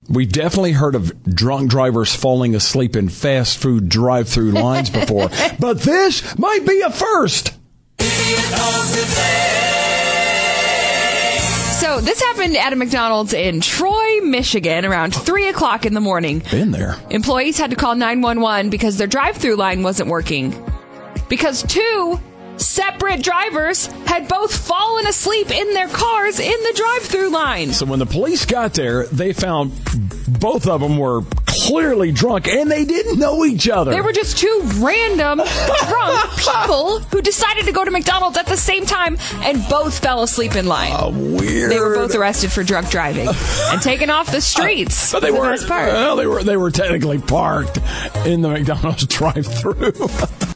We've definitely heard of drunk drivers falling asleep in fast food drive-through lines before, but this might be a first. So this happened at a McDonald's in Troy, Michigan, around 3 o'clock in the morning. Been there. Employees had to call 911 because their drive-through line wasn't working. Because 2 separate drivers had both fallen asleep in their cars in the drive-through line. So when the police got there, they found both of them were clearly drunk, and they didn't know each other. They were just 2 random drunk people who decided to go to McDonald's at the same time and both fell asleep in line. Oh, weird. They were both arrested for drunk driving and taken off the streets. But they weren't. Well, they were technically parked in the McDonald's drive-through.